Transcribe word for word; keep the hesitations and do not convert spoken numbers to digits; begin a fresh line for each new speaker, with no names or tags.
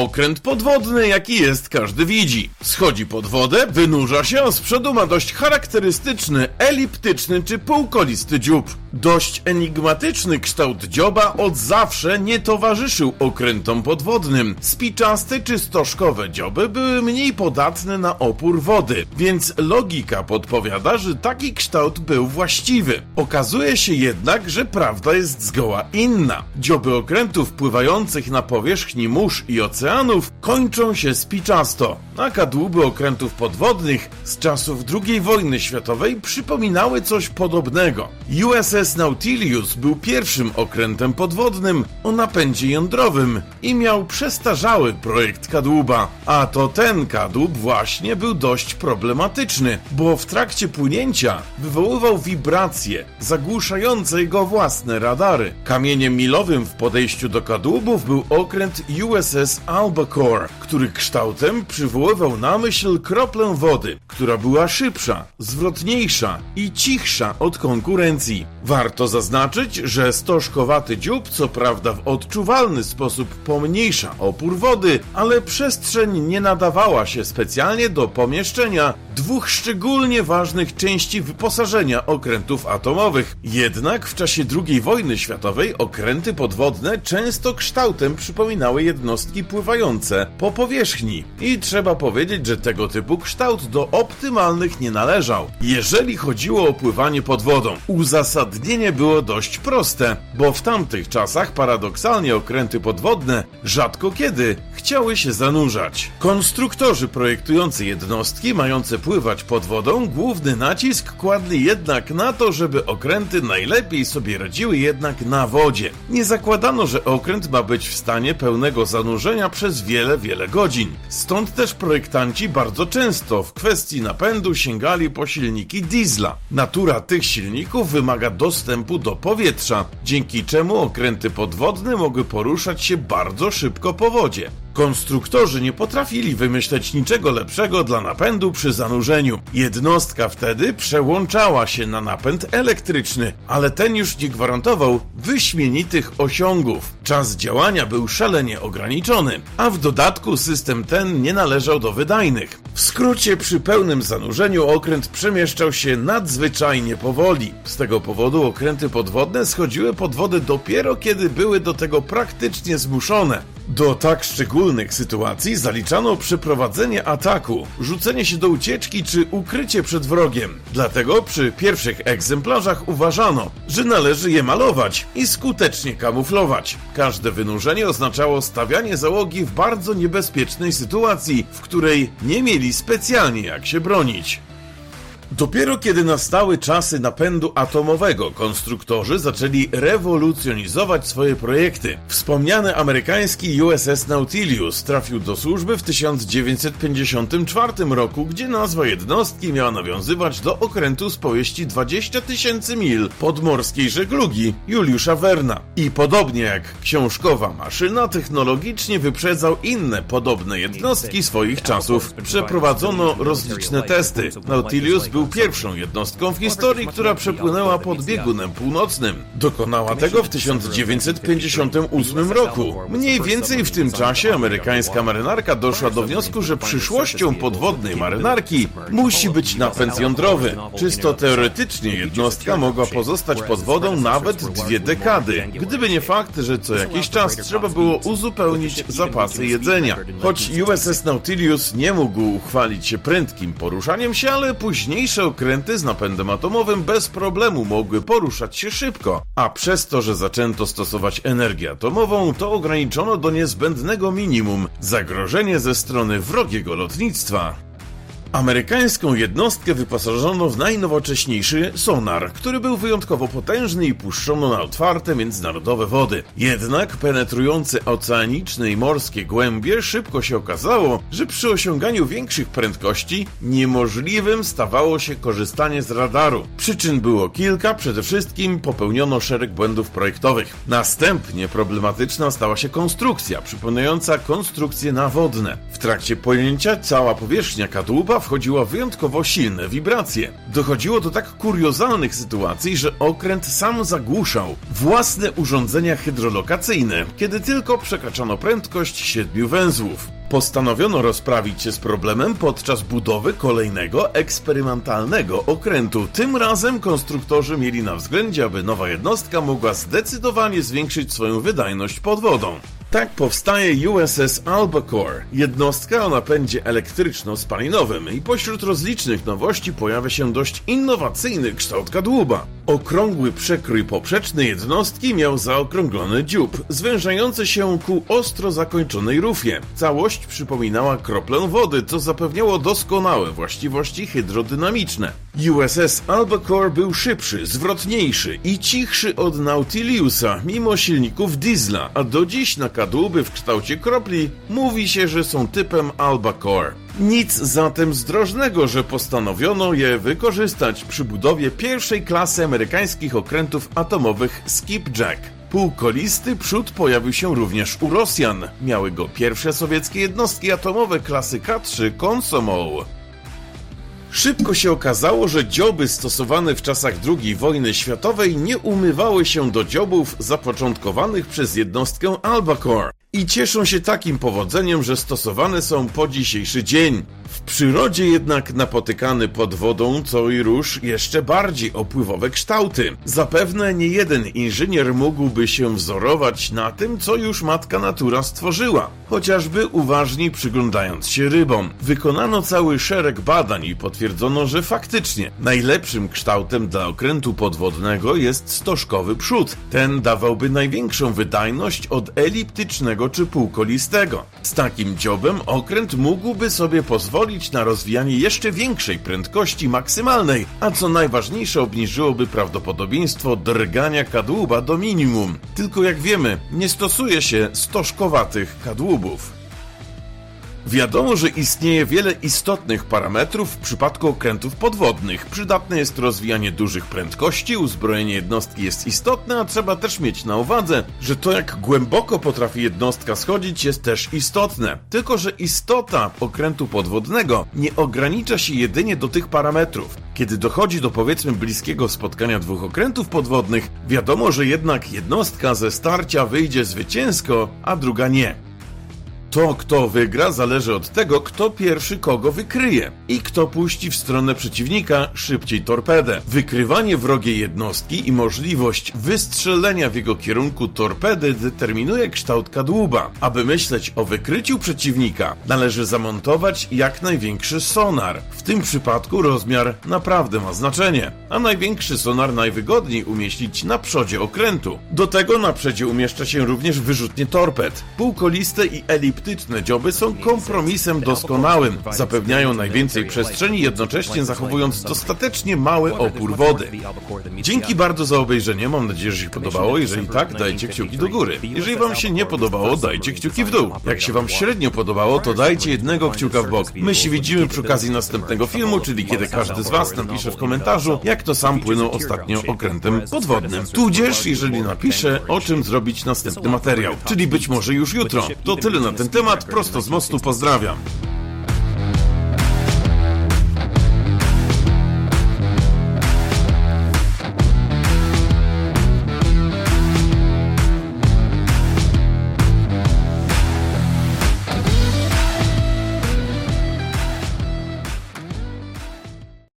Okręt podwodny, jaki jest, każdy widzi. Schodzi pod wodę, wynurza się, a z przodu ma dość charakterystyczny, eliptyczny czy półkolisty dziób. Dość enigmatyczny kształt dzioba od zawsze nie towarzyszył okrętom podwodnym. Spiczaste czy stożkowe dzioby były mniej podatne na opór wody, więc logika podpowiada, że taki kształt był właściwy. Okazuje się jednak, że prawda jest zgoła inna. Dzioby okrętów pływających na powierzchni mórz i oceanów kończą się spiczasto, a kadłuby okrętów podwodnych z czasów drugiej wojny światowej przypominały coś podobnego. U S S Nautilus był pierwszym okrętem podwodnym o napędzie jądrowym i miał przestarzały projekt kadłuba, a to ten kadłub właśnie był dość problematyczny, bo w trakcie płynięcia wywoływał wibracje zagłuszające jego własne radary. Kamieniem milowym w podejściu do kadłubów był okręt U S S Albacore, który kształtem przywoływał na myśl kroplę wody, która była szybsza, zwrotniejsza i cichsza od konkurencji. Warto zaznaczyć, że stożkowaty dziób co prawda w odczuwalny sposób pomniejsza opór wody, ale przestrzeń nie nadawała się specjalnie do pomieszczenia dwóch szczególnie ważnych części wyposażenia okrętów atomowych. Jednak w czasie drugiej wojny światowej okręty podwodne często kształtem przypominały jednostki pływające po powierzchni i trzeba powiedzieć, że tego typu kształt do optymalnych nie należał, jeżeli chodziło o pływanie pod wodą. Uzasadnienie było dość proste, bo w tamtych czasach paradoksalnie okręty podwodne rzadko kiedy chciały się zanurzać. Konstruktorzy projektujący jednostki mające pływać pod wodą główny nacisk kładli jednak na to, żeby okręty najlepiej sobie radziły jednak na wodzie. Nie zakładano, że okręt ma być w stanie pełnego zanurzenia przez wiele, wiele godzin. Stąd też projektanci bardzo często w kwestii napędu sięgali po silniki diesla. Natura tych silników wymaga dostępu do powietrza, dzięki czemu okręty podwodne mogły poruszać się bardzo szybko po wodzie. Konstruktorzy nie potrafili wymyśleć niczego lepszego dla napędu przy zanurzeniu. Jednostka wtedy przełączała się na napęd elektryczny, ale ten już nie gwarantował wyśmienitych osiągów. Czas działania był szalenie ograniczony, a w dodatku system ten nie należał do wydajnych. W skrócie, przy pełnym zanurzeniu okręt przemieszczał się nadzwyczajnie powoli. Z tego powodu okręty podwodne schodziły pod wodę dopiero kiedy były do tego praktycznie zmuszone. Do tak szczególnych sytuacji zaliczano przeprowadzenie ataku, rzucenie się do ucieczki czy ukrycie przed wrogiem. Dlatego przy pierwszych egzemplarzach uważano, że należy je malować i skutecznie kamuflować. Każde wynurzenie oznaczało stawianie załogi w bardzo niebezpiecznej sytuacji, w której nie mieli specjalnie jak się bronić. Dopiero kiedy nastały czasy napędu atomowego, konstruktorzy zaczęli rewolucjonizować swoje projekty. Wspomniany amerykański U S S Nautilus trafił do służby w tysiąc dziewięćset pięćdziesiątym czwartym roku, gdzie nazwa jednostki miała nawiązywać do okrętu z powieści dwadzieścia tysięcy mil podmorskiej żeglugi Juliusza Verna. I podobnie jak książkowa maszyna, technologicznie wyprzedzał inne podobne jednostki swoich czasów. Przeprowadzono rozliczne testy. Nautilus był pierwszą jednostką w historii, która przepłynęła pod biegunem północnym. Dokonała tego w tysiąc dziewięćset pięćdziesiątym ósmym roku. Mniej więcej w tym czasie amerykańska marynarka doszła do wniosku, że przyszłością podwodnej marynarki musi być napęd jądrowy. Czysto teoretycznie jednostka mogła pozostać pod wodą nawet dwie dekady, gdyby nie fakt, że co jakiś czas trzeba było uzupełnić zapasy jedzenia. Choć U S S Nautilus nie mógł uchwalić się prędkim poruszaniem się, ale później okręty z napędem atomowym bez problemu mogły poruszać się szybko, a przez to, że zaczęto stosować energię atomową, to ograniczono do niezbędnego minimum zagrożenie ze strony wrogiego lotnictwa. Amerykańską jednostkę wyposażono w najnowocześniejszy sonar, który był wyjątkowo potężny i puszczono na otwarte międzynarodowe wody. Jednak penetrujące oceaniczne i morskie głębie szybko się okazało, że przy osiąganiu większych prędkości niemożliwym stawało się korzystanie z radaru. Przyczyn było kilka, przede wszystkim popełniono szereg błędów projektowych. Następnie problematyczna stała się konstrukcja, przypominająca konstrukcje nawodne. W trakcie płynięcia cała powierzchnia kadłuba wchodziła w wyjątkowo silne wibracje. Dochodziło do tak kuriozalnych sytuacji, że okręt sam zagłuszał własne urządzenia hydrolokacyjne, kiedy tylko przekraczano prędkość siedmiu węzłów. Postanowiono rozprawić się z problemem podczas budowy kolejnego eksperymentalnego okrętu. Tym razem konstruktorzy mieli na względzie, aby nowa jednostka mogła zdecydowanie zwiększyć swoją wydajność pod wodą. Tak powstaje U S S Albacore, jednostka o napędzie elektryczno-spalinowym i pośród rozlicznych nowości pojawia się dość innowacyjny kształt kadłuba. Okrągły przekrój poprzeczny jednostki miał zaokrąglony dziób, zwężający się ku ostro zakończonej rufie. Całość przypominała kroplę wody, co zapewniało doskonałe właściwości hydrodynamiczne. U S S Albacore był szybszy, zwrotniejszy i cichszy od Nautiliusa, mimo silników diesla, a do dziś na kadłuby w kształcie kropli mówi się, że są typem Albacore. Nic zatem zdrożnego, że postanowiono je wykorzystać przy budowie pierwszej klasy amerykańskich okrętów atomowych Skipjack. Półkolisty przód pojawił się również u Rosjan. Miały go pierwsze sowieckie jednostki atomowe klasy K trzy Komsomol. Szybko się okazało, że dzioby stosowane w czasach drugiej wojny światowej nie umywały się do dziobów zapoczątkowanych przez jednostkę Albacore i cieszą się takim powodzeniem, że stosowane są po dzisiejszy dzień. W przyrodzie jednak napotykany pod wodą co i róż jeszcze bardziej opływowe kształty. Zapewne nie jeden inżynier mógłby się wzorować na tym, co już matka natura stworzyła, chociażby uważnie przyglądając się rybom. Wykonano cały szereg badań i potwierdzono, że faktycznie najlepszym kształtem dla okrętu podwodnego jest stożkowy przód. Ten dawałby największą wydajność od eliptycznego czy półkolistego. Z takim dziobem okręt mógłby sobie pozwolić na rozwijanie jeszcze większej prędkości maksymalnej, a co najważniejsze obniżyłoby prawdopodobieństwo drgania kadłuba do minimum. Tylko jak wiemy, nie stosuje się stożkowatych kadłubów. Wiadomo, że istnieje wiele istotnych parametrów w przypadku okrętów podwodnych. Przydatne jest rozwijanie dużych prędkości, uzbrojenie jednostki jest istotne, a trzeba też mieć na uwadze, że to jak głęboko potrafi jednostka schodzić jest też istotne. Tylko że istota okrętu podwodnego nie ogranicza się jedynie do tych parametrów. Kiedy dochodzi do powiedzmy bliskiego spotkania dwóch okrętów podwodnych, wiadomo, że jednak jednostka ze starcia wyjdzie zwycięsko, a druga nie. To, kto wygra, zależy od tego, kto pierwszy kogo wykryje i kto puści w stronę przeciwnika szybciej torpedę. Wykrywanie wrogiej jednostki i możliwość wystrzelenia w jego kierunku torpedy determinuje kształt kadłuba. Aby myśleć o wykryciu przeciwnika, należy zamontować jak największy sonar. W tym przypadku rozmiar naprawdę ma znaczenie, a największy sonar najwygodniej umieścić na przodzie okrętu. Do tego na przodzie umieszcza się również wyrzutnie torped. Półkoliste i eliptyczne dzioby są kompromisem doskonałym. Zapewniają najwięcej przestrzeni, jednocześnie zachowując dostatecznie mały opór wody. Dzięki bardzo za obejrzenie, mam nadzieję, że się podobało. Jeżeli tak, dajcie kciuki do góry. Jeżeli wam się nie podobało, dajcie kciuki w dół. Jak się wam średnio podobało, to dajcie jednego kciuka w bok. My się widzimy przy okazji następnego filmu, czyli kiedy każdy z was napisze w komentarzu, jak to sam płynął ostatnio okrętem podwodnym. Tudzież, jeżeli napisze, o czym zrobić następny materiał, czyli być może już jutro. To tyle na ten temat, prosto z mostu, pozdrawiam.